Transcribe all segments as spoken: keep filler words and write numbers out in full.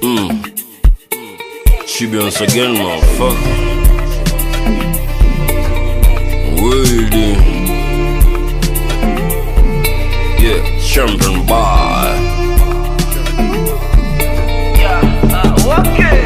Mm. She be once again, motherfucker. Waiting. Yeah, champion boy. Yeah, uh, okay.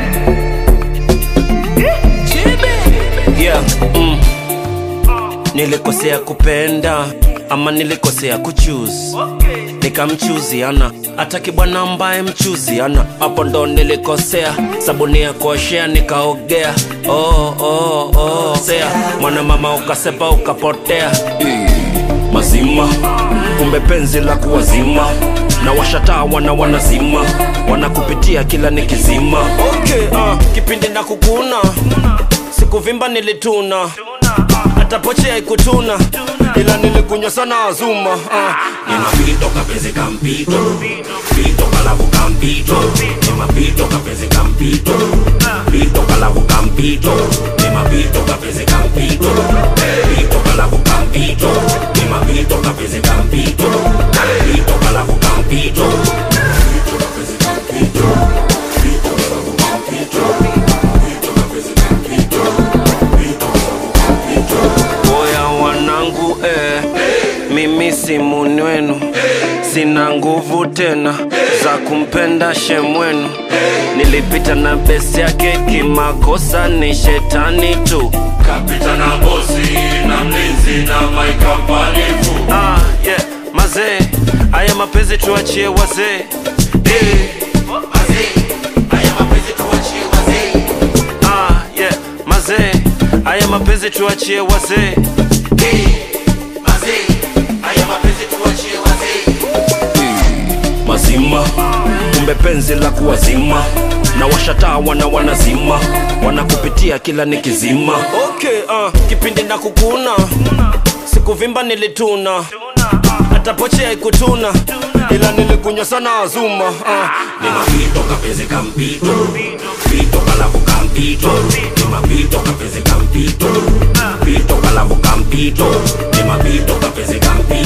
Yeah, mm. Nilikosea kupenda ama nilikosea kuchoose, nikamchuziana ataki bwana ambaye mchuziana. Hapo ndo nilikosea, sabuni ya kuoshea nikaogea. Oh, oh, oh, sea mwana mama ukasepa ukapotea. Eee, mazima kumbe penzi la kuwazima, na washataa wana wanazima, wanakupitia kila nikizima. Okay, uh, kipindi na kukuna sikuvimba nilituna, hata poche haikutuna, ila nilikunywa sana azuma. uh. Nimapito kapeze kampito, pito kalavu kampito. Nimapito kapeze kampito, pito kalavu kampito. Nimapito kapeze kampito, pito kalavu kampito. Nimapito kapeze kampito, pito kalavu kampito. Pito kapeze kampito, pito kalavu kampito. Pito kapeze kampito, pito kalavu kampito. Oya wanangu eh, mimi si munwenu, sina nguvu tena za kumpenda shemwenu. Nilipita na besi yake kimakosa, ni shetani tu. Kapita na bosi na mlinzi na my company fu. Ah, yeah, mazee, haya mapenzi tuachie wazee. Eh, Mazee, haya mapenzi tuachie wazee. ah, yeah, mazee, haya mapenzi tuachie wazee. Mazee, haya mapenzi tuachie wazee. Mazima kumbe penzi la kuwazima, na washataa wana wanazima, wanakupitia kila nikizima. Okay, uh, kipindi na kukuna sikuvimba nilituna, hata poche haikutuna, ila nilikunywa sana azuma. uh. Nimapito kapeze kampito, pito kalavu kampito. Nimapito kapeze kampito, pito kalavu kampito. Nimapito kapeze kampito.